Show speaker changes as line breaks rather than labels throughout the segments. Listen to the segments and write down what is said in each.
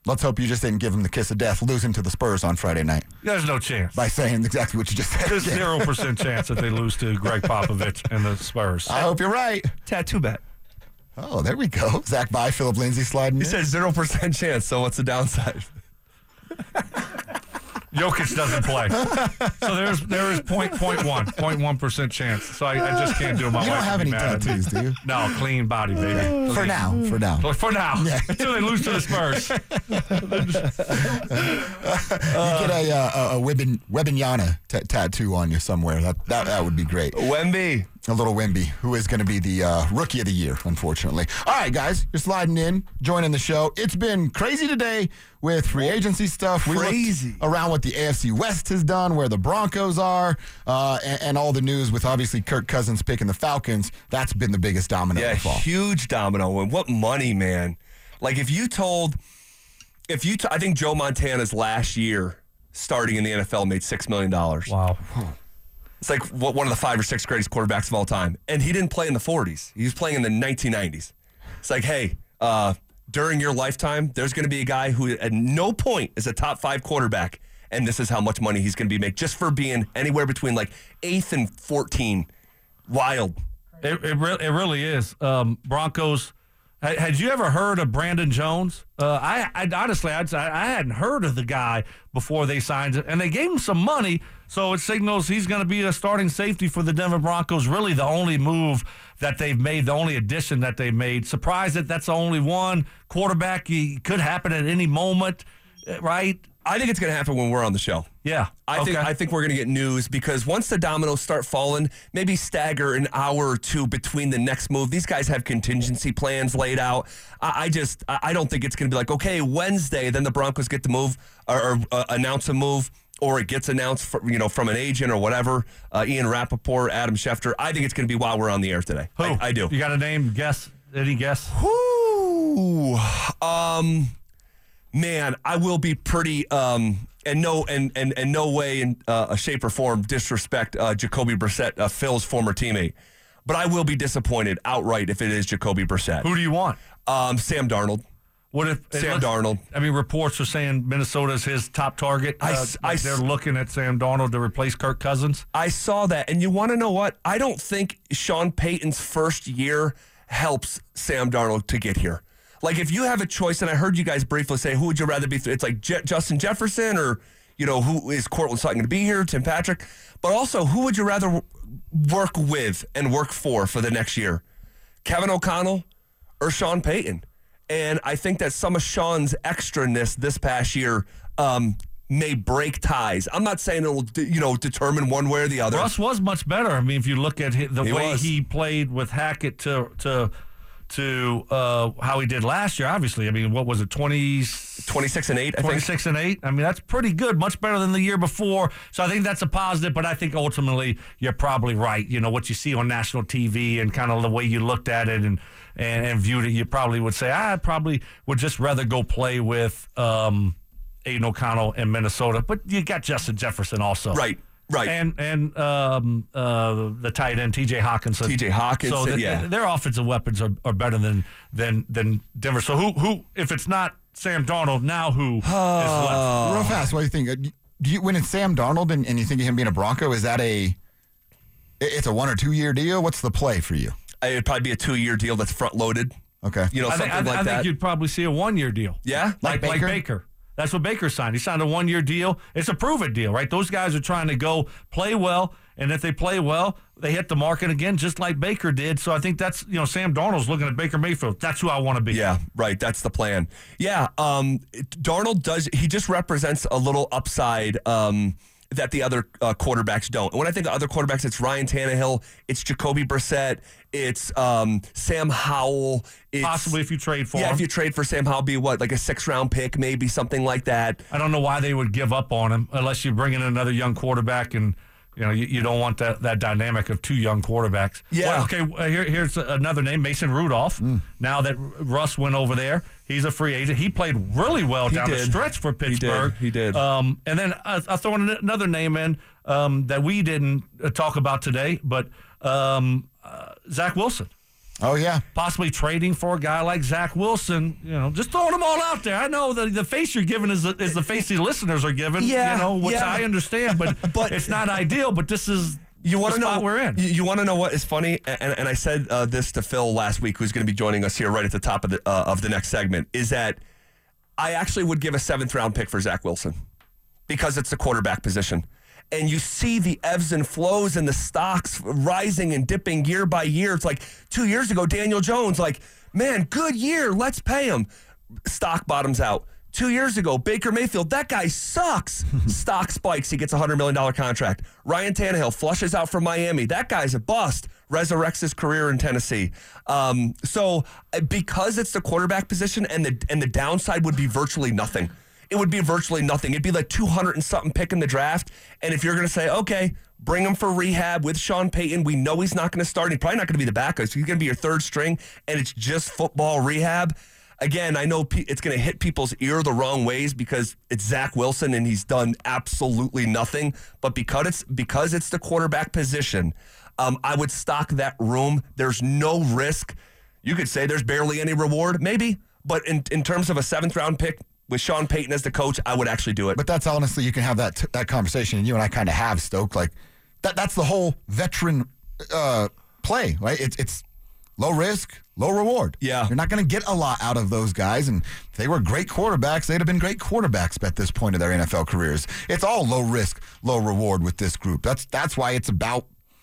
Let's hope you just didn't give him the kiss of death, losing to the Spurs on Friday night.
There's no chance.
By saying exactly what you just said.
There's 0% chance that they lose to Greg Popovich and the Spurs.
I hope you're right.
Tattoo bet.
Oh, there we go. Zach By, Philip Lindsay sliding
He
in.
said 0% chance, so what's the downside?
Jokic doesn't play. So there is 0.1% chance. So I just can't do it. My
You
wife
don't have
would
any
be mad at me.
tattoos, do you?
No, clean body, baby.
For now.
For now.
Yeah.
Until they lose to the Spurs.
You get a Wembanyama tattoo on you somewhere. That would be great.
Wemby.
A little Wemby, who is going to be the Rookie of the Year, unfortunately. All right, guys, you're sliding in, joining the show. It's been crazy today with free agency stuff. We
Crazy.
looked around what the AFC West has done, where the Broncos are, and all the news with obviously Kirk Cousins picking the Falcons. That's been the biggest domino
Yeah,
of the fall.
huge domino. And what money, man. Like, I think Joe Montana's last year starting in the NFL made $6 million.
Wow.
It's like one of the 5 or 6 greatest quarterbacks of all time. And he didn't play in the 40s. He was playing in the 1990s. It's like, hey, during your lifetime, there's going to be a guy who at no point is a top 5 quarterback, and this is how much money he's going to be making just for being anywhere between like 8th and 14. Wild.
It really is. Broncos. Had you ever heard of Brandon Jones? I honestly, I hadn't heard of the guy before they signed it, and they gave him some money, so it signals he's going to be a starting safety for the Denver Broncos. Really, the only move that they've made, the only addition that they've made. Surprised that that's the only one. Quarterback, he could happen at any moment, right?
I think it's going to happen when we're on the show.
Yeah.
I think we're going to get news because once the dominoes start falling, maybe stagger an hour or two between the next move. These guys have contingency plans laid out. I don't think it's going to be like, okay, Wednesday, then the Broncos get to move or announce a move, or it gets announced from an agent or whatever. Ian Rappaport, Adam Schefter. I think it's going to be while we're on the air today.
Who?
I do.
You got a name? Guess? Any guess?
Whoo. Man, I will be pretty and no way in a shape or form disrespect Jacoby Brissett, Phil's former teammate. But I will be disappointed outright if it is Jacoby Brissett.
Who do you want?
Sam Darnold.
What if
Sam Darnold?
I mean, reports are saying Minnesota's his top target. They're looking at Sam Darnold to replace Kirk Cousins.
I saw that, and you want to know what? I don't think Sean Payton's first year helps Sam Darnold to get here. Like, if you have a choice, and I heard you guys briefly say, who would you rather be? It's like Justin Jefferson or, who is Cortland Sutton going to be here, Tim Patrick? But also, who would you rather work with and work for the next year? Kevin O'Connell or Sean Payton? And I think that some of Sean's extraness this past year may break ties. I'm not saying it will, determine one way or the other.
Russ was much better. I mean, if you look at the way he played with Hackett to how he did last year, obviously. I mean, what was it,
26 and 8, I think.
26 and 8. I mean, that's pretty good, much better than the year before. So I think that's a positive, but I think ultimately you're probably right. What you see on national TV and kind of the way you looked at it and viewed it, you probably would say, I probably would just rather go play with Aiden O'Connell in Minnesota. But you got Justin Jefferson also.
Right.
And the tight end, T.J. Hawkinson. So their offensive weapons are better than Denver. So who if it's not Sam Darnold, now who is left?
Real fast, what do you think? When it's Sam Darnold and you think of him being a Bronco, is that it's a 1 or 2 year deal? What's the play for you?
It'd probably be a 2-year deal that's front loaded.
Okay.
Something like that.
I think you'd probably see a 1 year deal.
Yeah?
Like Baker. That's what Baker signed. He signed a 1 year deal. It's a prove-it deal, right? Those guys are trying to go play well, and if they play well, they hit the market again, just like Baker did. So I think that's, Sam Darnold's looking at Baker Mayfield. That's who I want to be.
Yeah, right. That's the plan. Yeah, Darnold he just represents a little upside that the other quarterbacks don't. And when I think of other quarterbacks, it's Ryan Tannehill, it's Jacoby Brissett, it's Sam Howell.
Possibly if you trade for him.
Yeah, if you trade for Sam Howell, be what, like a 6th-round pick, maybe something like that.
I don't know why they would give up on him unless you bring in another young quarterback and you don't want that dynamic of 2 young quarterbacks.
Yeah.
Well, okay, here's another name, Mason Rudolph. Now that Russ went over there, he's a free agent. He played really well down the stretch for Pittsburgh.
He did.
And then I'll throw another name in that we didn't talk about today, but Zach Wilson.
Oh, yeah.
Possibly trading for a guy like Zach Wilson. Just throwing them all out there. I know the face you're giving is the face the listeners are giving. Which I understand, but it's not ideal. But this is. You want to know we're in.
You want to know what is funny? And I said this to Phil last week, who's going to be joining us here right at the top of the next segment, is that I actually would give a 7th-round pick for Zach Wilson because it's the quarterback position. And you see the ebbs and flows and the stocks rising and dipping year by year. It's like 2 years ago, Daniel Jones, man, good year, let's pay him. Stock bottoms out. 2 years ago, Baker Mayfield, that guy sucks. Stock spikes. He gets a $100 million contract. Ryan Tannehill flushes out from Miami. That guy's a bust. Resurrects his career in Tennessee. So because it's the quarterback position and the downside would be virtually nothing. It would be virtually nothing. It'd be like 200 and something pick in the draft. And if you're going to say, okay, bring him for rehab with Sean Payton, we know he's not going to start. He's probably not going to be the backup. He's going to be your third string, and it's just football rehab. Again, I know it's going to hit people's ear the wrong ways because it's Zach Wilson and he's done absolutely nothing. But because it's the quarterback position, I would stock that room. There's no risk. You could say there's barely any reward, maybe. But in terms of a 7th-round pick with Sean Payton as the coach, I would actually do it.
But that's honestly, you can have that conversation, and you and I kind of have, Stoke. That's the whole veteran play, right? It's low risk, low reward.
Yeah.
You're not going to get a lot out of those guys. And if they were great quarterbacks, they'd have been great quarterbacks at this point of their NFL careers. It's all low risk, low reward with this group. That's why it's about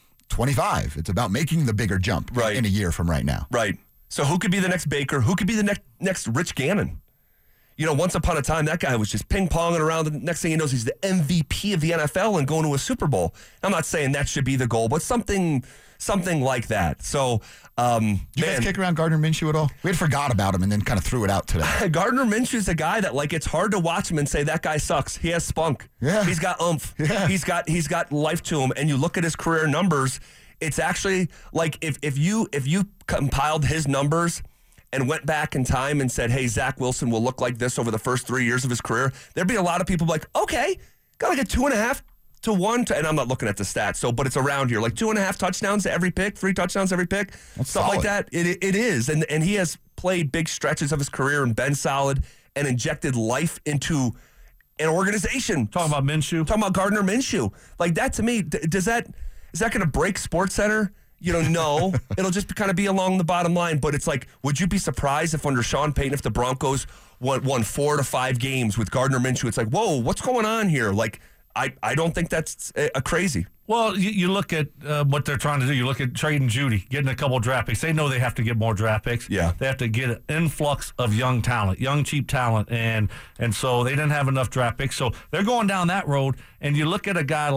25. It's about making the bigger jump in a year from right now.
Right. So who could be the next Baker? Who could be the next Rich Gannon? Once upon a time, that guy was just ping-ponging around. The next thing he knows, he's the MVP of the NFL and going to a Super Bowl. I'm not saying that should be the goal, but something like that. So,
Did you guys kick around Gardner Minshew at all? We had forgot about him and then kind of threw it out today.
Gardner Minshew's a guy that, it's hard to watch him and say, that guy sucks. He has spunk.
Yeah.
He's got oomph.
Yeah.
He's got life to him. And you look at his career numbers, it's actually if you compiled his numbers and went back in time and said, hey, Zach Wilson will look like this over the first 3 years of his career, there'd be a lot of people like, okay, got 2.5 to 1, and I'm not looking at the stats, but it's around here, 2.5 touchdowns to every pick, 3 touchdowns every pick,
That's
stuff
solid.
like that. It is, and he has played big stretches of his career and been solid and injected life into an organization.
Talking about Minshew?
Talking about Gardner Minshew. That to me, is that going to break SportsCenter? No. It'll just kind of be along the bottom line. But it's would you be surprised if under Sean Payton, if the Broncos won 4 to 5 games with Gardner Minshew? It's whoa, what's going on here? I don't think that's a crazy.
Well, you look at what they're trying to do. You look at trading Judy, getting a couple draft picks. They know they have to get more draft picks.
Yeah.
They have to get an influx of young talent, young, cheap talent. And so they didn't have enough draft picks. So they're going down that road. And you look at a guy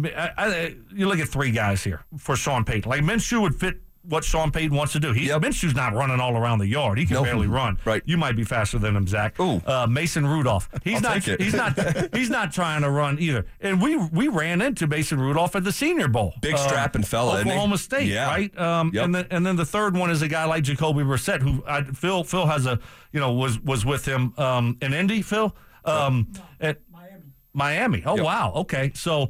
you look at 3 guys here for Sean Payton. Minshew would fit what Sean Payton wants to do. Minshew's not running all around the yard. He can barely run.
Right.
You might be faster than him, Zach.
Ooh.
Mason Rudolph. He's not trying to run either. And we ran into Mason Rudolph at the Senior Bowl.
Big strapping fella,
Oklahoma State,
yeah.
right?
Yep.
And then the third one is a guy like Jacoby Brissett, who Phil has was with him in Indy. Phil at Miami. Oh, yep. Wow. Okay. So.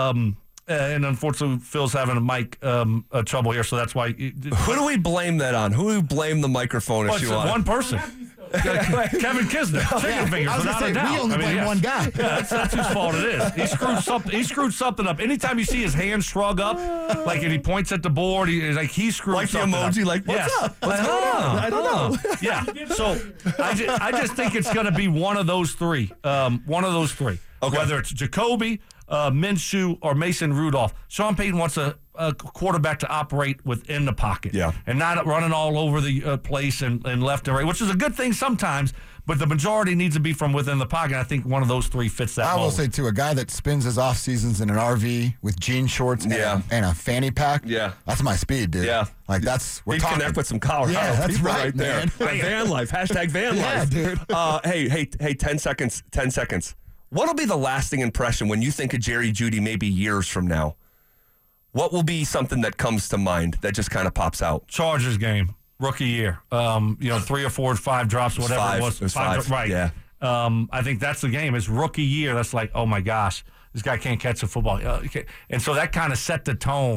And unfortunately, Phil's having a mic trouble here, so that's why.
Who do we blame that on? Who do we blame the microphone if you want?
One person. Kevin Kisner. Chicken fingers, without a doubt.
We only blame one guy.
Yeah, that's whose fault it is. He screwed something up. Anytime you see his hand shrug up, and he points at the board, he screwed something up.
The emoji, what's up? What's going on?
I don't know.
Yeah. So I just think it's going to be one of those 3. One of those 3. Okay. Whether it's Jacoby, Minshew, or Mason Rudolph. Sean Payton wants a quarterback to operate within the pocket.
Yeah. And
not running all over the place and left and right, which is a good thing sometimes, but the majority needs to be from within the pocket. I think one of those 3 fits that
I will say, too, a guy that spends his off seasons in an RV with jean shorts and a fanny pack.
Yeah.
That's my speed, dude.
Yeah.
We're
talking. Connect with some Colorado
that's
people
right
there. Van life. Hashtag van life.
Yeah,
dude. Hey, 10 seconds. 10 seconds. What'll be the lasting impression when you think of Jerry Jeudy maybe years from now? What will be something that comes to mind that just kind of pops out?
Chargers game, rookie year. 3 or 4 or 5 drops, whatever it was.
It was 5.
Right.
Yeah.
I think that's the game. It's rookie year. That's oh my gosh, this guy can't catch a football. And so that kind of set the tone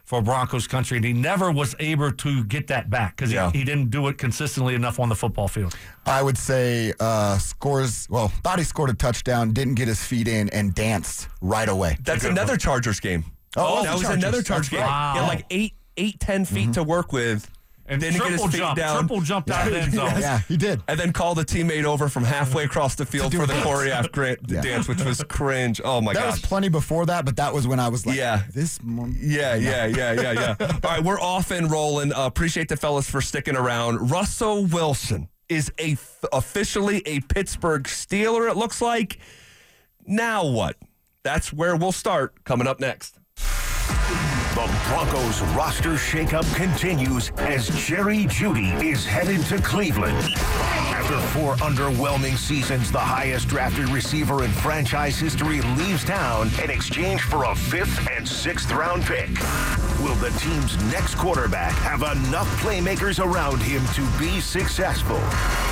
for Broncos country, and he never was able to get that back because he didn't do it consistently enough on the football field.
I would say thought he scored a touchdown, didn't get his feet in, and danced right away.
That's another Chargers game.
Oh,
that was another Chargers game.
Wow.
He had like 10 feet to work with.
And
didn't get his feet down.
Triple jumped out of the end zone.
Yeah, he did.
And then called a teammate over from halfway across the field for the choreographed dance, which was cringe. Oh, my gosh.
That was plenty before that, but that was when I was like, this month.
Yeah. All right, we're off and rolling. Appreciate the fellas for sticking around. Russell Wilson is officially a Pittsburgh Steeler, it looks like. Now what? That's where we'll start coming up next.
The Broncos roster shakeup continues as Jerry Jeudy is headed to Cleveland. After 4 underwhelming seasons, the highest drafted receiver in franchise history leaves town in exchange for a 5th and 6th round pick. Will the team's next quarterback have enough playmakers around him to be successful?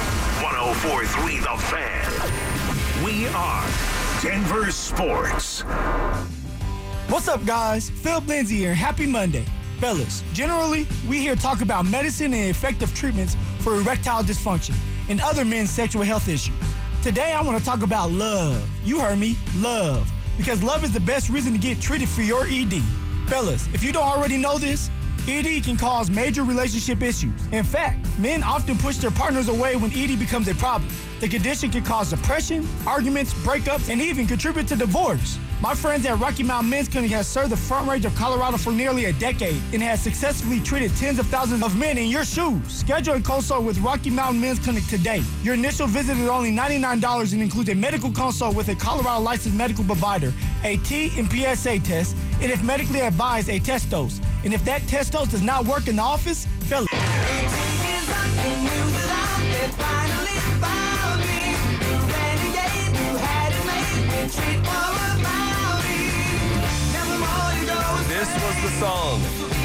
104.3 The Fan. We are Denver Sports.
What's up, guys? Phil Lindsay here. Happy Monday. Fellas, generally, we here talk about medicine and effective treatments for erectile dysfunction and other men's sexual health issues. Today, I want to talk about love. You heard me, love. Because love is the best reason to get treated for your ED. Fellas, if you don't already know this, ED can cause major relationship issues. In fact, men often push their partners away when ED becomes a problem. The condition can cause depression, arguments, breakups, and even contribute to divorce. My friends at Rocky Mountain Men's Clinic has served the Front Range of Colorado for nearly a decade and has successfully treated tens of thousands of men in your shoes. Schedule a consult with Rocky Mountain Men's Clinic today. Your initial visit is only $99 and includes a medical consult with a Colorado licensed medical provider, a T and PSA test, and if medically advised, a test dose. And if that test dose does not work in the office, fill it.
This was the song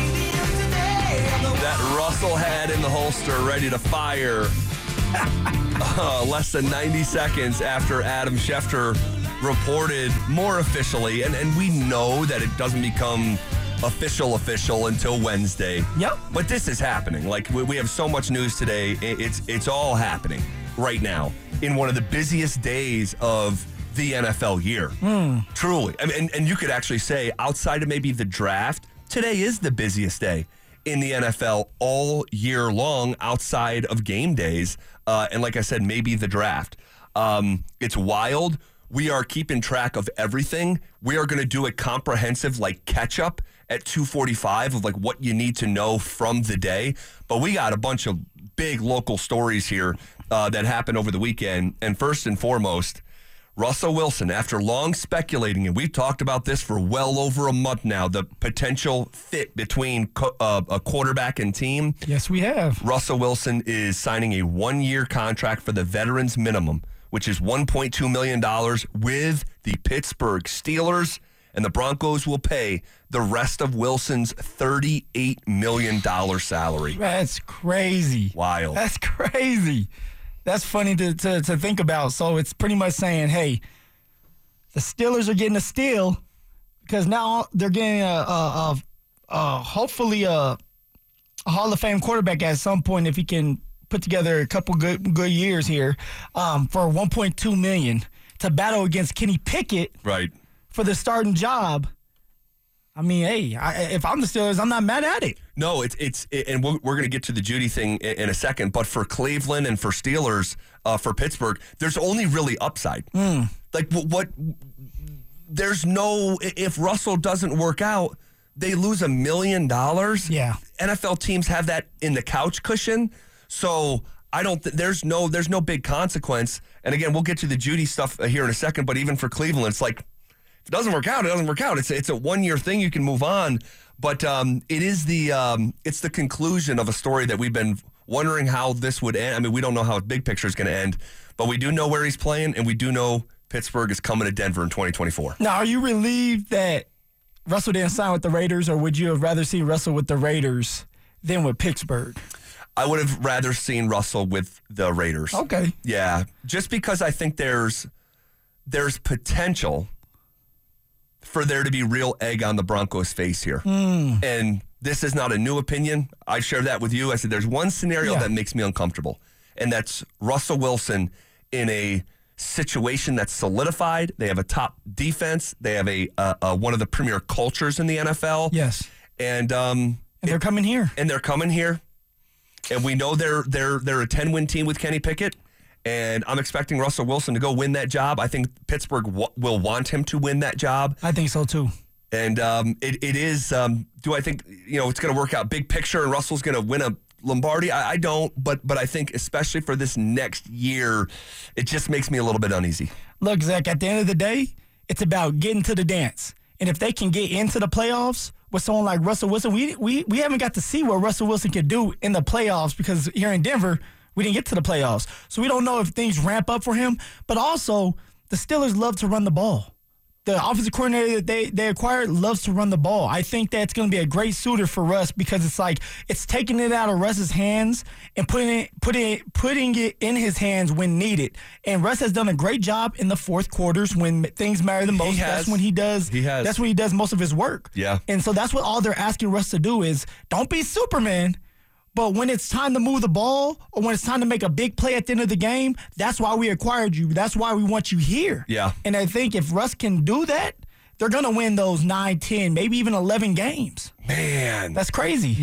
that Russell had in the holster, ready to fire. Less than 90 seconds after Adam Schefter reported more officially, and we know that it doesn't become official until Wednesday.
Yep.
But this is happening. Like, we have so much news today. It's all happening right now in one of the busiest days of the NFL year. Truly. I mean, and you could actually say, outside of maybe the draft, today is the busiest day in the NFL all year long outside of game days. And like I said, maybe the draft. It's wild. We are keeping track of everything. We are going to do a comprehensive catch up at 2:45 of what you need to know from the day. But we got a bunch of big local stories here that happened over the weekend. And first and foremost, Russell Wilson, after long speculating, and we've talked about this for well over a month now, the potential fit between a quarterback and team.
Yes, we have.
Russell Wilson is signing a 1-year contract for the veterans minimum, which is $1.2 million with the Pittsburgh Steelers, and the Broncos will pay the rest of Wilson's $38 million salary.
That's crazy.
Wild.
That's crazy. That's funny to think about. So it's pretty much saying, hey, the Steelers are getting a steal because now they're getting hopefully a Hall of Fame quarterback at some point if he can put together a couple good years here for $1.2 million to battle against Kenny Pickett,
right,
for the starting job. I mean, hey, if I'm the Steelers, I'm not mad at it.
No, and we're going to get to the Jeudy thing in a second. But for Cleveland and for Steelers, for Pittsburgh, there's only really upside. What? There's no. If Russell doesn't work out, they lose $1 million.
Yeah,
NFL teams have that in the couch cushion. So I don't. There's no big consequence. And again, we'll get to the Jeudy stuff here in a second. But even for Cleveland, it's like, if it doesn't work out, it doesn't work out. It's a 1-year thing. You can move on. But it is it's the conclusion of a story that we've been wondering how this would end. I mean, we don't know how the big picture is going to end, but we do know where he's playing, and we do know Pittsburgh is coming to Denver in 2024.
Now, are you relieved that Russell didn't sign with the Raiders, or would you have rather seen Russell with the Raiders than with Pittsburgh?
I would have rather seen Russell with the Raiders.
Okay.
Yeah, just because I think there's potential for there to be real egg on the Broncos' face here. And this is not a new opinion. I shared that with you. I said there's one scenario that makes me uncomfortable, and that's Russell Wilson in a situation that's solidified. They have a top defense. They have a one of the premier cultures in the NFL.
Yes.
And
they're coming here.
And they're coming here. And we know they're a 10-win team with Kenny Pickett. And I'm expecting Russell Wilson to go win that job. I think Pittsburgh will want him to win that job.
I think so too.
And it is. Do I think it's going to work out big picture and Russell's going to win a Lombardi? I don't. But I think especially for this next year, it just makes me a little bit uneasy.
Look, Zach. At the end of the day, it's about getting to the dance. And if they can get into the playoffs with someone like Russell Wilson, we haven't got to see what Russell Wilson can do in the playoffs because here in Denver, we didn't get to the playoffs. So we don't know if things ramp up for him. But also, the Steelers love to run the ball. The offensive coordinator that they acquired loves to run the ball. I think that's going to be a great suitor for Russ because it's like it's taking it out of Russ's hands and putting it in his hands when needed. And Russ has done a great job in the fourth quarters when things matter the most. That's when he does. That's when he does most of his work.
Yeah.
And so that's what all they're asking Russ to do is don't be Superman. But when it's time to move the ball or when it's time to make a big play at the end of the game, that's why we acquired you. That's why we want you here.
Yeah.
And I think if Russ can do that, they're going to win those 9, 10, maybe even 11 games.
Man.
That's crazy.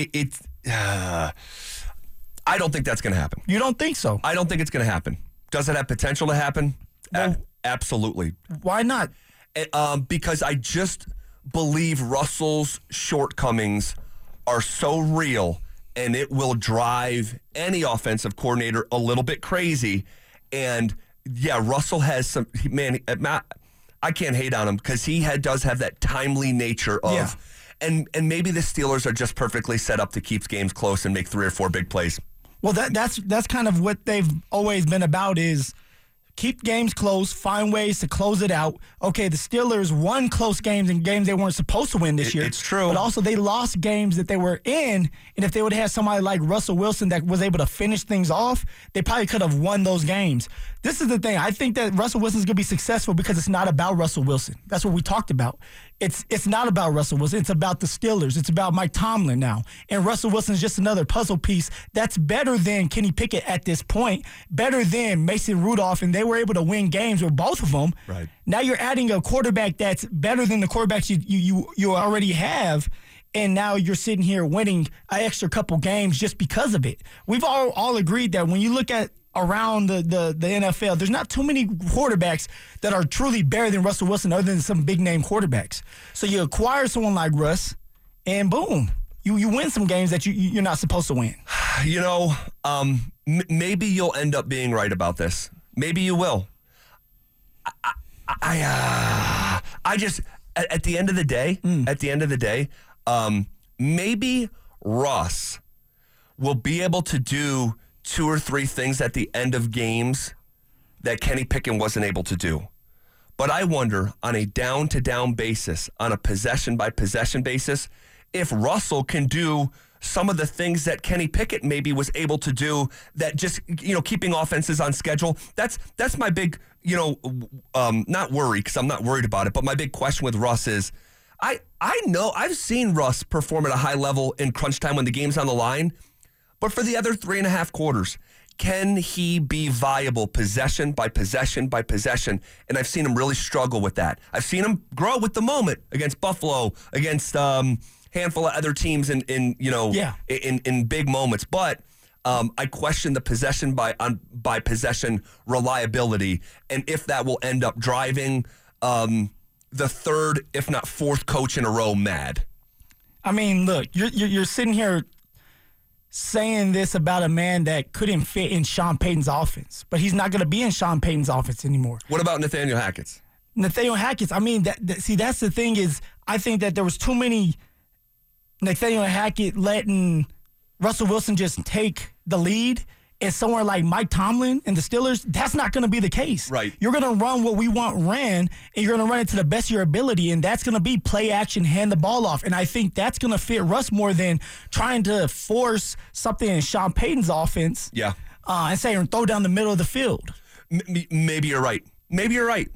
I don't think that's going to happen.
You don't think so?
I don't think it's going to happen. Does it have potential to happen?
Well,
absolutely.
Why not?
Because I just believe Russell's shortcomings are so real, and it will drive any offensive coordinator a little bit crazy. And, yeah, Russell has some – man, I can't hate on him because he does have that timely nature of
Yeah.
And maybe the Steelers are just perfectly set up to keep games close and make 3 or 4 big plays.
Well, that's kind of what they've always been about is keep games close, find ways to close it out. Okay, the Steelers won close games and games they weren't supposed to win this year.
It's true.
But also they lost games that they were in, and if they would have had somebody like Russell Wilson that was able to finish things off, they probably could have won those games. This is the thing. I think that Russell Wilson's going to be successful because it's not about Russell Wilson. That's what we talked about. It's not about Russell Wilson. It's about the Steelers. It's about Mike Tomlin now. And Russell Wilson is just another puzzle piece that's better than Kenny Pickett at this point, better than Mason Rudolph, and they were able to win games with both of them.
Right.
Now you're adding a quarterback that's better than the quarterbacks you already have, and now you're sitting here winning an extra couple games just because of it. We've all agreed that when you look at around the NFL, there's not too many quarterbacks that are truly better than Russell Wilson other than some big-name quarterbacks. So you acquire someone like Russ, and boom, you win some games that you're not supposed to win.
Maybe you'll end up being right about this. Maybe you will. I just at the end of the day, maybe Russ will be able to do 2 or 3 things at the end of games that Kenny Pickett wasn't able to do. But I wonder, on a down-to-down basis, on a possession-by-possession basis, if Russell can do some of the things that Kenny Pickett maybe was able to do that just, keeping offenses on schedule. That's my big, not worry because I'm not worried about it, but my big question with Russ is I know I've seen Russ perform at a high level in crunch time when the game's on the line. But for the other 3.5 quarters, can he be viable possession by possession by possession? And I've seen him really struggle with that. I've seen him grow with the moment against Buffalo, against handful of other teams in big moments. But I question the possession by possession reliability, and if that will end up driving the third, if not fourth coach in a row mad.
I mean, look, you're sitting here saying this about a man that couldn't fit in Sean Payton's offense, but he's not going to be in Sean Payton's offense anymore.
What about Nathaniel Hackett?
Nathaniel Hackett, I mean, that's the thing is I think that there was too many Nathaniel Hackett letting Russell Wilson just take the lead, and somewhere like Mike Tomlin and the Steelers, that's not going to be the case.
Right.
You're going to run what we want ran, and you're going to run it to the best of your ability, and that's going to be play action, hand the ball off. And I think that's going to fit Russ more than trying to force something in Sean Payton's offense.
Yeah.
And say, throw down the middle of the field.
Maybe you're right.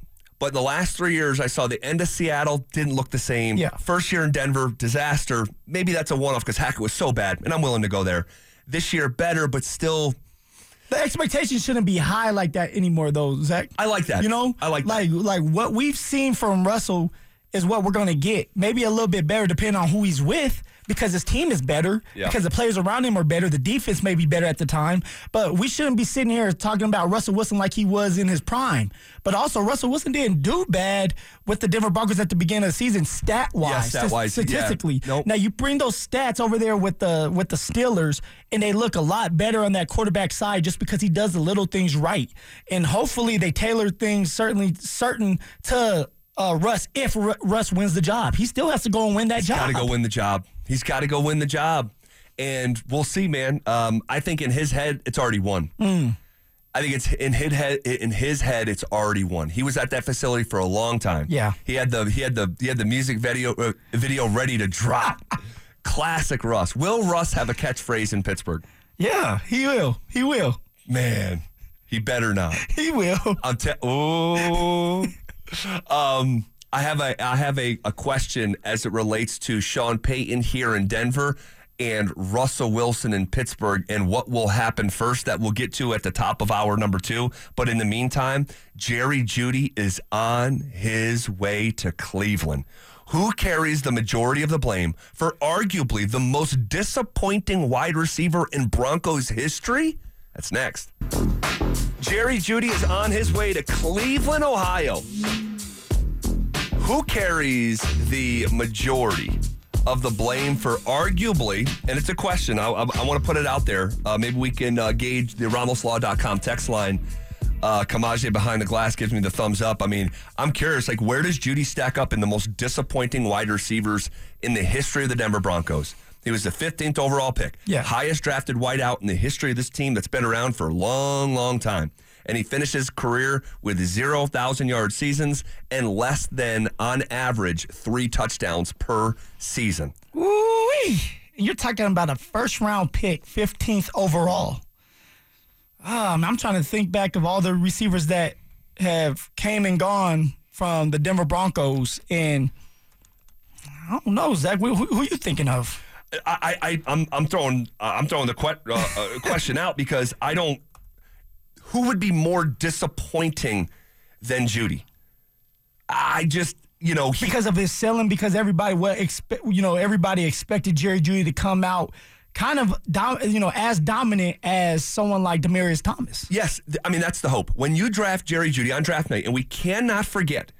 But the last 3 years, I saw the end of Seattle didn't look the same.
Yeah.
First year in Denver, disaster. Maybe that's a one-off because Hackett was so bad, and I'm willing to go there. This year, better, but still.
The expectations shouldn't be high like that anymore, though, Zach.
I like that.
You know?
I like that.
Like what we've seen from Russell is what we're going to get. Maybe a little bit better depending on who he's with because his team is better, because the players around him are better. The defense may be better at the time. But we shouldn't be sitting here talking about Russell Wilson like he was in his prime. But also, Russell Wilson didn't do bad with the Denver Broncos at the beginning of the season stat-wise, statistically.
Yeah. Nope.
Now, you bring those stats over there with the Steelers, and they look a lot better on that quarterback side just because he does the little things right. And hopefully they tailor things certain to Russ if Russ wins the job. He still has to go and win that job.
He's got to go win the job. He's got to go win the job. And we'll see, man. I think in his head, it's already won. I think it's in his head, it's already won. He was at that facility for a long time.
Yeah.
He had the music video ready to drop. Classic Russ. Will Russ have a catchphrase in Pittsburgh?
Yeah, he will. He will.
Man, he better not.
He will.
I have a question as it relates to Sean Payton here in Denver and Russell Wilson in Pittsburgh and what will happen first that we'll get to at the top of hour number 2. But in the meantime, Jerry Jeudy is on his way to Cleveland. Who carries the majority of the blame for arguably the most disappointing wide receiver in Broncos history? That's next. Jerry Jeudy is on his way to Cleveland, Ohio. Who carries the majority of the blame for arguably, and it's a question, I want to put it out there. Maybe we can gauge the RamosLaw.com text line. Kamaje behind the glass gives me the thumbs up. I mean, I'm curious, like, where does Jeudy stack up in the most disappointing wide receivers in the history of the Denver Broncos? He was the 15th overall pick.
Yeah.
Highest drafted wideout in the history of this team that's been around for a long, long time. And he finished his career with 0,000-yard seasons and less than, on average, 3 touchdowns per season.
Ooh-wee. You're talking about a first-round pick, 15th overall. I'm trying to think back of all the receivers that have came and gone from the Denver Broncos, and I don't know, Zach. Who are you thinking of?
I'm throwing the question out because I don't. Who would be more disappointing than Jeudy? I just,
because of his selling, because everybody expected Jerry Jeudy to come out kind of as dominant as someone like Demaryius Thomas.
Yes, I mean that's the hope. When you draft Jerry Jeudy on draft night, and we cannot forget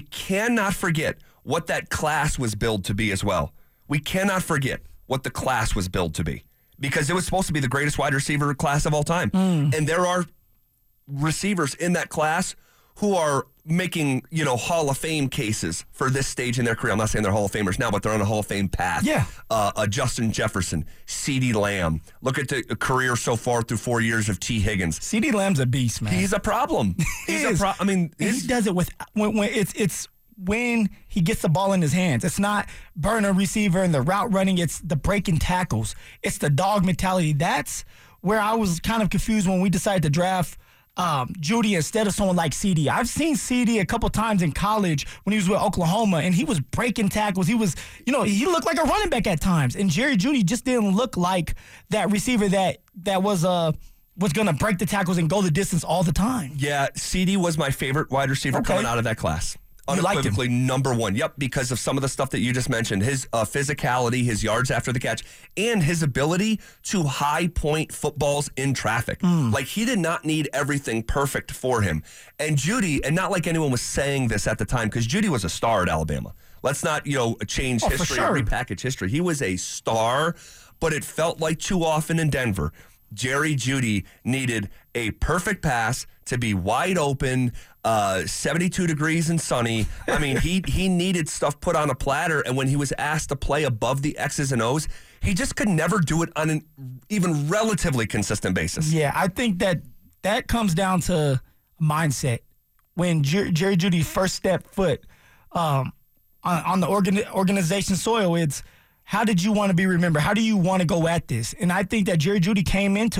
what that class was billed to be as well. We cannot forget what the class was billed to be because it was supposed to be the greatest wide receiver class of all time, and there are receivers in that class who are making, Hall of Fame cases for this stage in their career. I'm not saying they're Hall of Famers now, but they're on a Hall of Fame path.
Yeah.
Justin Jefferson, CeeDee Lamb. Look at the career so far through 4 years of T. Higgins.
CeeDee Lamb's a beast, man.
He
does it with when it's when he gets the ball in his hands. It's not burn a receiver and the route running. It's the breaking tackles. It's the dog mentality. That's where I was kind of confused when we decided to draft Jeudy instead of someone like CeeDee. I've seen CeeDee a couple times in college when he was with Oklahoma, and he was breaking tackles. He was, he looked like a running back at times. And Jerry Jeudy just didn't look like that receiver that was going to break the tackles and go the distance all the time.
Yeah, CeeDee was my favorite wide receiver coming out of that class. Unequivocally number one. Yep, because of some of the stuff that you just mentioned. His physicality, his yards after the catch, and his ability to high point footballs in traffic. Like, he did not need everything perfect for him. And Jeudy, and not like anyone was saying this at the time, because Jeudy was a star at Alabama. Let's not, change history or repackage history. He was a star, but it felt like too often in Denver, Jerry Jeudy needed a perfect pass to be wide open, 72 degrees and sunny. I mean, he needed stuff put on a platter, and when he was asked to play above the X's and O's, he just could never do it on an even relatively consistent basis.
Yeah, I think that comes down to mindset. When Jerry Jeudy first stepped foot on the organization soil, it's how did you want to be remembered? How do you want to go at this? And I think that Jerry Jeudy came into it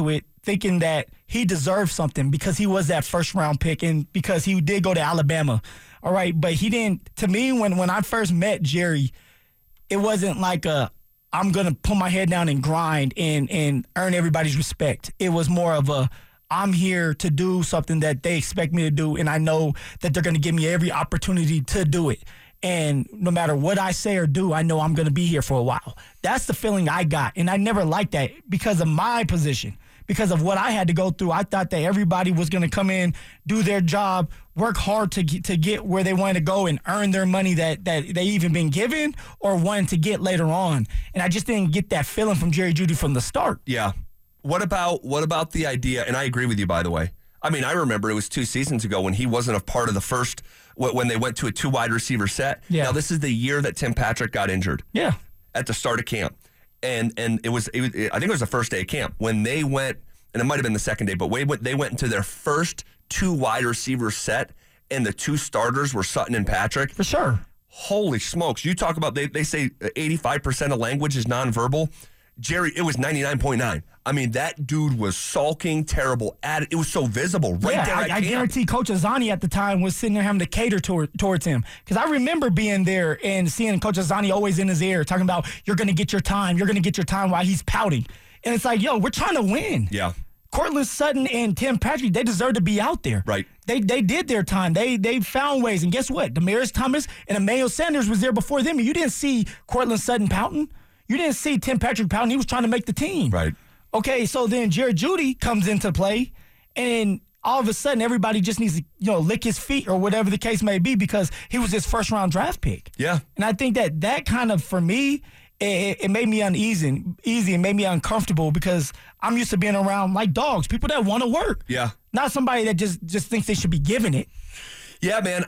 thinking that he deserved something because he was that first-round pick and because he did go to Alabama. All right, but he didn't. To me, when I first met Jerry, it wasn't like I'm going to put my head down and grind and earn everybody's respect. It was more of I'm here to do something that they expect me to do, and I know that they're going to give me every opportunity to do it. And no matter what I say or do, I know I'm going to be here for a while. That's the feeling I got, and I never liked that because of my position. Because of what I had to go through, I thought that everybody was going to come in, do their job, work hard to get where they wanted to go and earn their money that they even been given or wanted to get later on. And I just didn't get that feeling from Jerry Jeudy from the start.
Yeah. What about the idea, and I agree with you, by the way. I mean, I remember it was 2 seasons ago when he wasn't a part of the first, when they went to a 2 wide receiver set.
Yeah.
Now, this is the year that Tim Patrick got injured.
Yeah.
At the start of camp. And it was I think it was the first day of camp when they went, and it might have been the second day, but they went into their first 2 wide receiver set, and the 2 starters were Sutton and Patrick.
For sure.
Holy smokes. You talk about, they say 85% of language is nonverbal. Jerry, it was 99.9. I mean, that dude was sulking, terrible at it. It was so visible right there at
I
camp.
guarantee Coach Azani at the time was sitting there having to cater towards him. Because I remember being there and seeing Coach Azani always in his ear talking about, you're going to get your time. You're going to get your time while he's pouting. And it's like, yo, we're trying to win.
Yeah.
Cortland Sutton and Tim Patrick, they deserve to be out there.
Right.
They did their time. They found ways. And guess what? Demaryius Thomas and Emmanuel Sanders was there before them. And you didn't see Cortland Sutton pouting. You didn't see Tim Patrick pouting. He was trying to make the team.
Right.
Okay, so then Jerry Jeudy comes into play, and all of a sudden everybody just needs to, lick his feet or whatever the case may be because he was his first-round draft pick.
Yeah.
And I think that kind of, for me, it made me uneasy and made me uncomfortable because I'm used to being around like dogs, people that want to work.
Yeah.
Not somebody that just thinks they should be given it.
Yeah, man.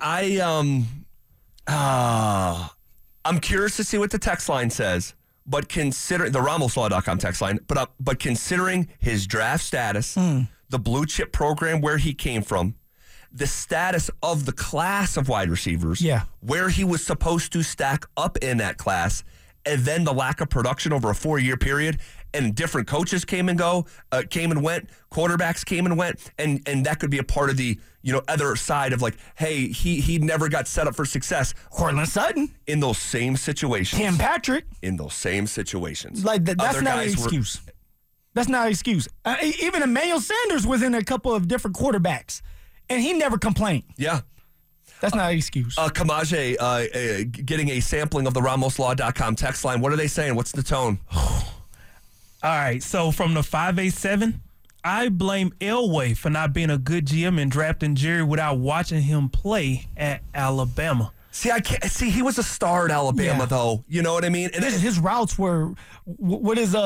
I'm curious to see what the text line says. But considering the RamosLaw.com text line, but considering his draft status, the blue chip program where he came from, the status of the class of wide receivers, where he was supposed to stack up in that class, and then the lack of production over a 4-year period, and different coaches came and went, quarterbacks came and went, and that could be a part of the other side of like, hey, he never got set up for success.
Cortland Sutton
In those same situations.
Tim Patrick.
In those same situations.
Like that's not an excuse. That's not an excuse. Even Emmanuel Sanders was in a couple of different quarterbacks, and he never complained.
Yeah.
That's not an excuse.
Kamaje getting a sampling of the RamosLaw.com text line. What are they saying? What's the tone?
All right, so from the 587, I blame Elway for not being a good GM and drafting Jerry without watching him play at Alabama.
See, I can't see. He was a star at Alabama, though. You know what I mean? And
his routes were what is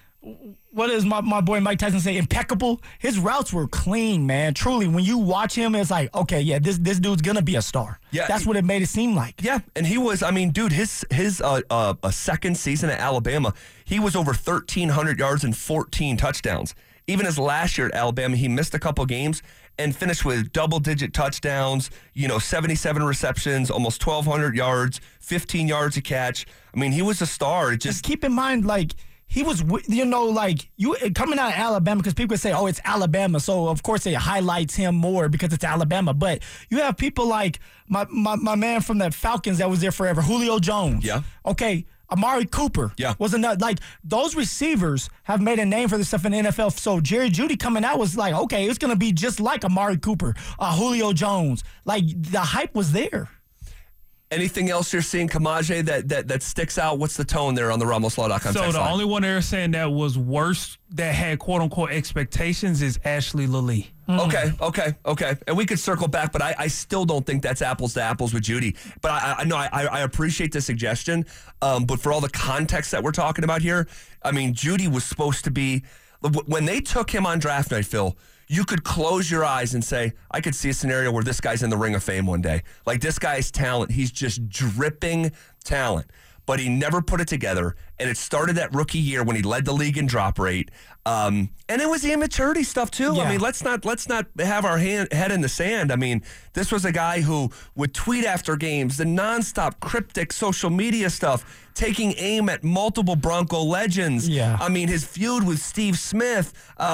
my boy Mike Tyson say? Impeccable. His routes were clean, man. Truly, when you watch him, it's like, okay, yeah, this dude's gonna be a star.
Yeah,
that's what it made it seem like.
Yeah, and he was. I mean, dude, his second season at Alabama, he was over 1,300 yards and 14 touchdowns. Even his last year at Alabama, he missed a couple games and finished with double-digit touchdowns, 77 receptions, almost 1,200 yards, 15 yards a catch. I mean, he was a star.
Just keep in mind, like, he was, you coming out of Alabama, because people say, oh, it's Alabama, so of course it highlights him more because it's Alabama. But you have people like my man from the Falcons that was there forever, Julio Jones.
Yeah.
Okay. Amari Cooper.
Yeah.
Was another, like, those receivers have made a name for themselves in the NFL. So Jerry Jeudy coming out was like, okay, it's going to be just like Amari Cooper, Julio Jones. Like, the hype was there.
Anything else you're seeing, Kamaje, that sticks out? What's the tone there on the RamosLaw.com
So
text
the
line?
only one they're saying that was worse, that had quote-unquote expectations, is Ashley Lilly.
Okay. And we could circle back, but I still don't think that's apples to apples with Jeudy. But I appreciate the suggestion. But for all the context that we're talking about here, I mean, Jeudy was supposed to be, when they took him on draft night, Phil, you could close your eyes and say, I could see a scenario where this guy's in the Ring of Fame one day. Like, this guy's talent, he's just dripping talent. but he never put it together. And it started that rookie year when he led the league in drop rate. And it was the immaturity stuff too.
Yeah.
I mean, let's not have our head in the sand. I mean, this was a guy who would tweet after games, the nonstop cryptic social media stuff, taking aim at multiple Bronco legends.
Yeah.
I mean, his feud with Steve Smith,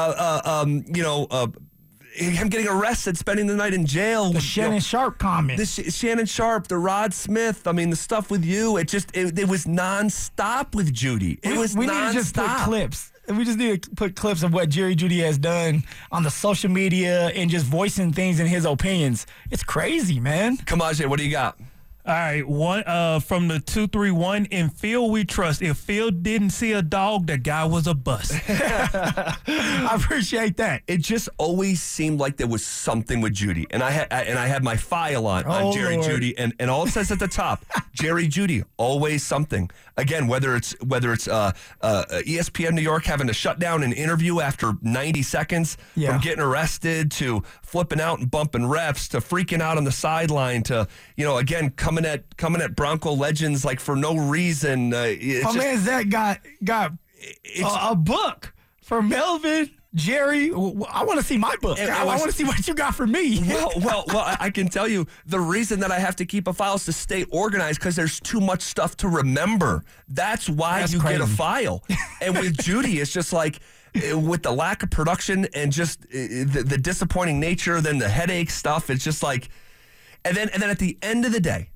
him getting arrested, spending the night in jail.
The Shannon Sharp comment.
Shannon Sharp, the Rod Smith. I mean, the stuff with you. It was nonstop with Judy. It was
we
nonstop.
need to just put clips. We just need to put clips of what Jerry Jeudy has done on the social media and just voicing things and his opinions. It's crazy, man.
Kamaje, what do you got?
All right, one from the 231. In Phil we trust. If Phil didn't see a dog, the guy was a bust.
I appreciate that.
It just always seemed like there was something with Judy, and I had my file on Jerry
Lord.
Jeudy, and all it says at the top, Jerry Jeudy, always something. Again, whether it's ESPN New York having to shut down an interview after 90 seconds,
Yeah.
from getting arrested to flipping out and bumping refs to freaking out on the sideline to again coming at Bronco legends like for no reason.
My man Zach got a book for Melvin, Jerry. I want to see my book. I want to see what you got for me.
Well, I can tell you the reason that I have to keep a file is to stay organized because there's too much stuff to remember. That's why
That's
you get a
crazy.
file. And with Judy, it's just like with the lack of production and just the disappointing nature, then the headache stuff. It's just like, and then at the end of the day,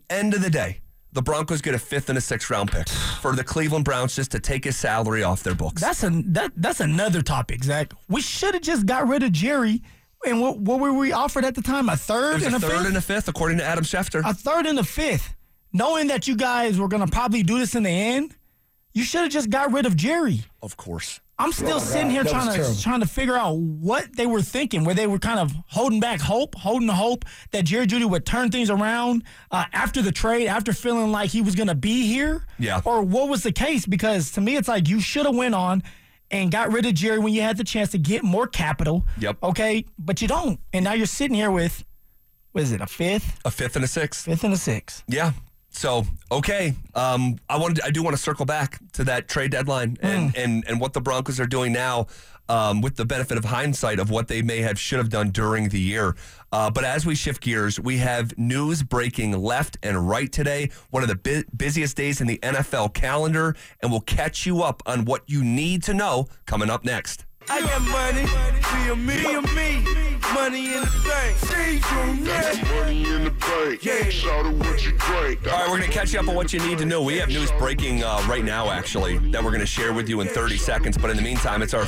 the Broncos get a 5th and a 6th round pick for the Cleveland Browns just to take his salary off their books.
That's another topic, Zach. We should have just got rid of Jerry. And what were we offered at the time? A third
It was
and a
a 3rd
fifth?
and a 5th, according to Adam Schefter.
A third and a fifth. Knowing that you guys were going to probably do this in the end, you should have just got rid of Jerry.
Of course.
I'm still sitting here trying to figure out what they were thinking, where they were kind of holding the hope that Jerry Jeudy would turn things around after the trade, after feeling like he was going to be here.
Yeah.
Or what was the case? Because to me, it's like you should have went on and got rid of Jerry when you had the chance to get more capital.
Yep.
Okay, but you don't. And now you're sitting here with, what is it, a 5th?
A 5th and a 6th.
5th and a 6th.
Yeah. So, okay. I do want to circle back to that trade deadline and what the Broncos are doing now with the benefit of hindsight of what they should have done during the year. But as we shift gears, we have news breaking left and right today, one of the busiest days in the NFL calendar, and we'll catch you up on what you need to know coming up next.
I got money, me, money in the bank.
Money in the bank.
Yeah.
Shout out what you drink.
All right, we're going to catch you up on what you need to know. We have news breaking right now, actually, that we're going to share with you in 30 seconds. But in the meantime, it's our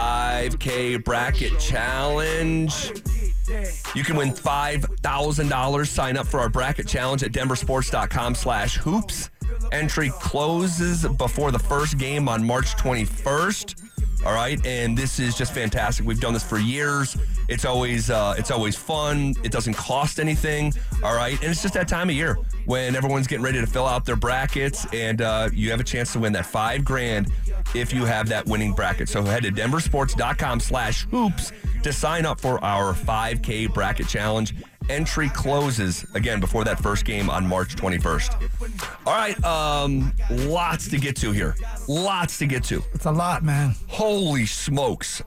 5K bracket challenge. You can win $5,000. Sign up for our bracket challenge at denversports.com/hoops. Entry closes before the first game on March 21st. All right, and this is just fantastic. We've done this for years. It's always fun. It doesn't cost anything. All right, and it's just that time of year when everyone's getting ready to fill out their brackets, and you have a chance to win that $5,000 if you have that winning bracket. So head to denversports.com/hoops to sign up for our 5K bracket challenge. Entry closes again before that first game on March 21st. All right, lots to get to here. Lots to get to.
It's a lot, man.
Holy smokes.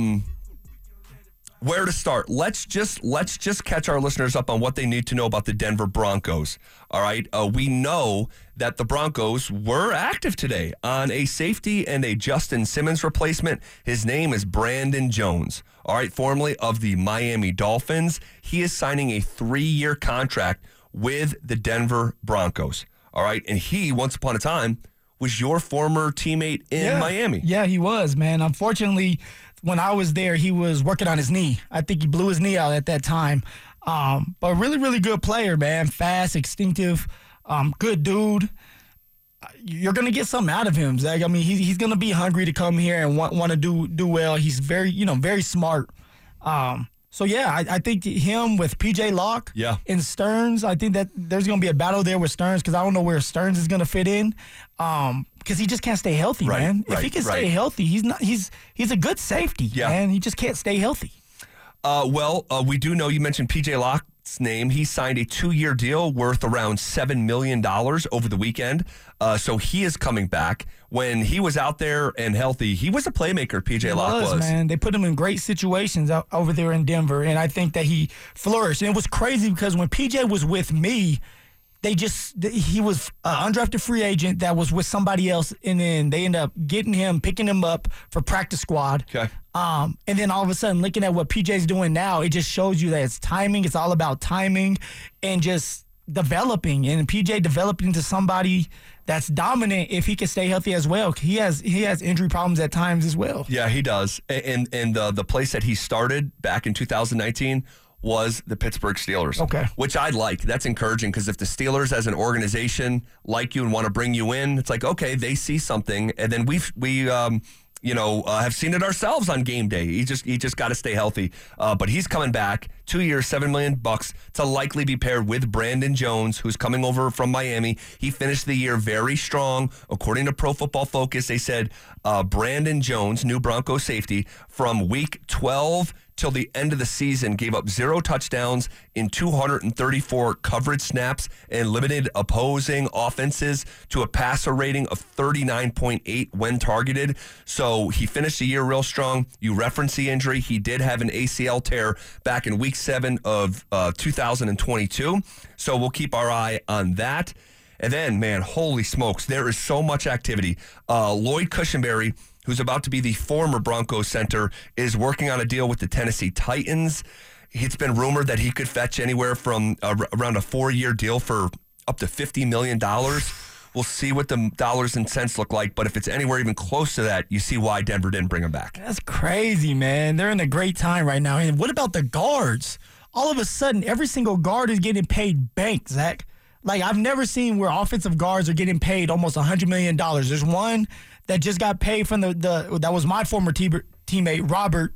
Where to start? Let's just catch our listeners up on what they need to know about the Denver Broncos. All right. We know that the Broncos were active today on a safety and a Justin Simmons replacement. His name is Brandon Jones. All right, formerly of the Miami Dolphins. He is signing a 3-year contract with the Denver Broncos. All right, and he, once upon a time, was your former teammate in Miami.
Yeah, he was, man. Unfortunately, when I was there, he was working on his knee. I think he blew his knee out at that time. But really, really good player, man. Fast, instinctive, good dude. You're going to get something out of him, Zach. I mean, he's going to be hungry to come here and want to do well. He's very, very smart. So, yeah, I think him with P.J. Locke and Stearns, I think that there's going to be a battle there with Stearns because I don't know where Stearns is going to fit in because he just can't stay healthy, man. If he can stay healthy, he's a good safety, man. He just can't stay healthy.
We do know you mentioned P.J. Locke. name, he signed a 2-year deal worth around $7 million over the weekend. So he is coming back. When he was out there and healthy, he was a playmaker, PJ Locke was.
Man. They put him in great situations over there in Denver, and I think that he flourished. And it was crazy because when PJ was with me, he was an undrafted free agent that was with somebody else, and then they ended up picking him up for practice squad.
Okay.
And then all of a sudden, looking at what PJ's doing now, it just shows you that it's timing. It's all about timing and just developing. And PJ developed into somebody that's dominant if he can stay healthy as well. He has injury problems at times as well.
Yeah, he does. And the place that he started back in 2019 was the Pittsburgh Steelers.
Okay.
Which I like. That's encouraging because if the Steelers as an organization like you and want to bring you in, it's like, okay, they see something. And then we have seen it ourselves on game day. He just got to stay healthy. But he's coming back, 2 years, $7 million to likely be paired with Brandon Jones, who's coming over from Miami. He finished the year very strong. According to Pro Football Focus, they said Brandon Jones, new Broncos safety, from week 12 till the end of the season, gave up 0 touchdowns in 234 coverage snaps and limited opposing offenses to a passer rating of 39.8 when targeted. So he finished the year real strong. You referenced the injury. He did have an ACL tear back in week 7 of 2022. So we'll keep our eye on that. And then, man, holy smokes, there is so much activity. Lloyd Cushenberry, who's about to be the former Broncos center, is working on a deal with the Tennessee Titans. It's been rumored that he could fetch anywhere from around a 4-year deal for up to $50 million. We'll see what the dollars and cents look like, but if it's anywhere even close to that, you see why Denver didn't bring him back.
That's crazy, man. They're in a great time right now. And what about the guards? All of a sudden, every single guard is getting paid bank, Zach. Like, I've never seen where offensive guards are getting paid almost $100 million. There's one that just got paid from that was my former teammate, Robert.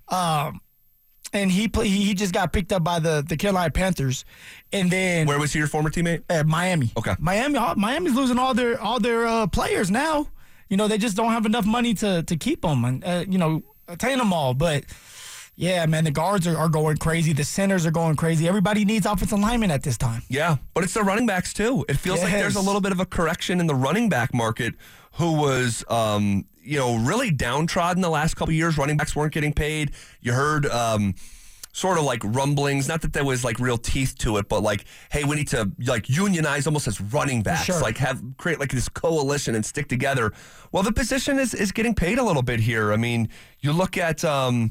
And he just got picked up by the Carolina Panthers. And then
where was he, your former teammate?
At Miami.
Okay.
Miami's losing all their players now. You know, they just don't have enough money to keep them and attain them all. But yeah, man, the guards are going crazy. The centers are going crazy. Everybody needs offensive linemen at this time.
Yeah, but it's the running backs too. It feels like there's a little bit of a correction in the running back market, who was really downtrodden the last couple of years. Running backs weren't getting paid. You heard sort of like rumblings, not that there was like real teeth to it, but like, hey, we need to like unionize almost as running backs,
sure.
like create like this coalition and stick together. Well, the position is getting paid a little bit here. I mean, you look at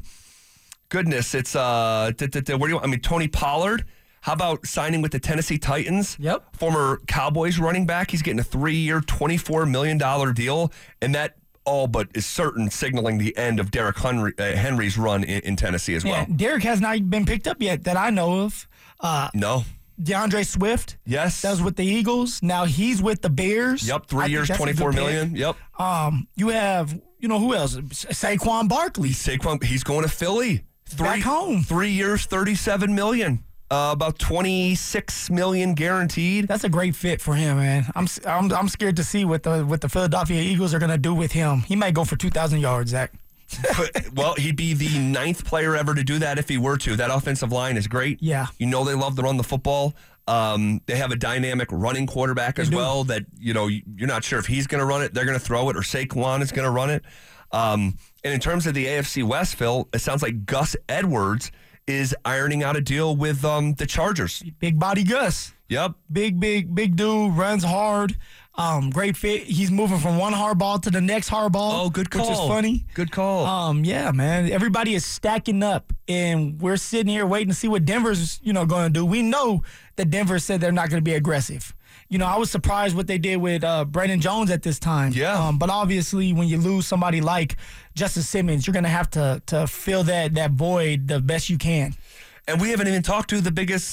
goodness, it's where do you want? I mean, Tony Pollard. How about signing with the Tennessee Titans?
Yep.
Former Cowboys running back. He's getting a 3-year, $24 million deal, and that all but is certain signaling the end of Derrick Henry's run in Tennessee as well.
Derrick has not been picked up yet that I know of.
No.
DeAndre Swift.
Yes.
That was with the Eagles. Now he's with the Bears.
Yep, 3 years, $24 million. Yep.
You have, who else? Saquon Barkley.
He's going to Philly.
Back home.
3 years, $37 million. About $26 million guaranteed.
That's a great fit for him, man. I'm scared to see what the Philadelphia Eagles are going to do with him. He might go for 2,000 yards, Zach.
Well, he'd be the 9th player ever to do that if he were to. That offensive line is great.
Yeah.
They love to run the football. They have a dynamic running quarterback as well that, you're not sure if he's going to run it, they're going to throw it, or Saquon is going to run it. And in terms of the AFC West, Phil, it sounds like Gus Edwards is ironing out a deal with the Chargers.
Big body Gus.
Yep.
Big dude, runs hard. Great fit. He's moving from one hard ball to the next hard ball.
Oh, good call.
Which is funny.
Good call.
Yeah, man. Everybody is stacking up, and we're sitting here waiting to see what Denver's, going to do. We know that Denver said they're not going to be aggressive. I was surprised what they did with Brandon Jones at this time.
Yeah.
But obviously, when you lose somebody like Justin Simmons, you're going to have to fill that void the best you can.
And we haven't even talked about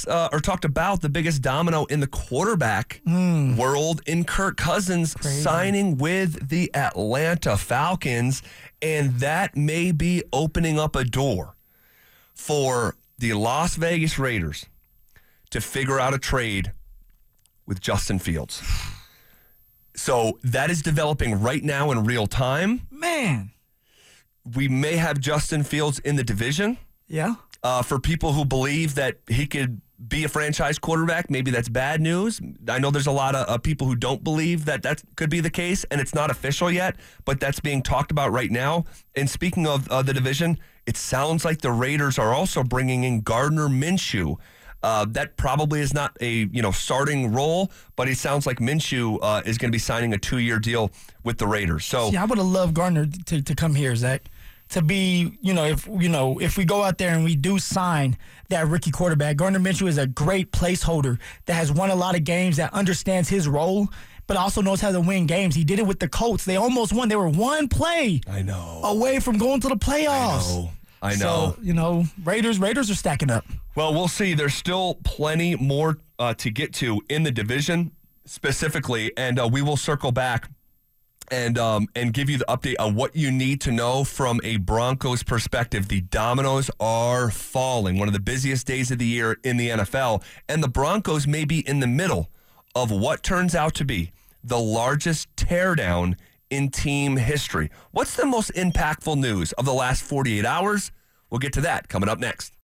the biggest domino in the quarterback world in Kirk Cousins signing with the Atlanta Falcons. And that may be opening up a door for the Las Vegas Raiders to figure out a trade with Justin Fields. So that is developing right now in real time.
Man.
We may have Justin Fields in the division.
Yeah.
For people who believe that he could be a franchise quarterback. Maybe that's bad news. I know there's a lot of people who don't believe that could be the case, and it's not official yet, but that's being talked about right now. And speaking of the division, it sounds like the Raiders are also bringing in Gardner Minshew. That probably is not a starting role, but it sounds like Minshew is going to be signing a 2-year deal with the Raiders. So
I would have loved Gardner to come here, Zach. To be, if we go out there and we do sign that rookie quarterback, Gardner Minshew is a great placeholder that has won a lot of games, that understands his role, but also knows how to win games. He did it with the Colts. They almost won. They were one play away from going to the playoffs.
I know.
So, Raiders are stacking up.
Well, we'll see. There's still plenty more to get to in the division specifically, and we will circle back and give you the update on what you need to know from a Broncos perspective. The dominoes are falling. One of the busiest days of the year in the NFL, and the Broncos may be in the middle of what turns out to be the largest teardown in team history. What's the most impactful news of the last 48 hours? We'll get to that coming up next.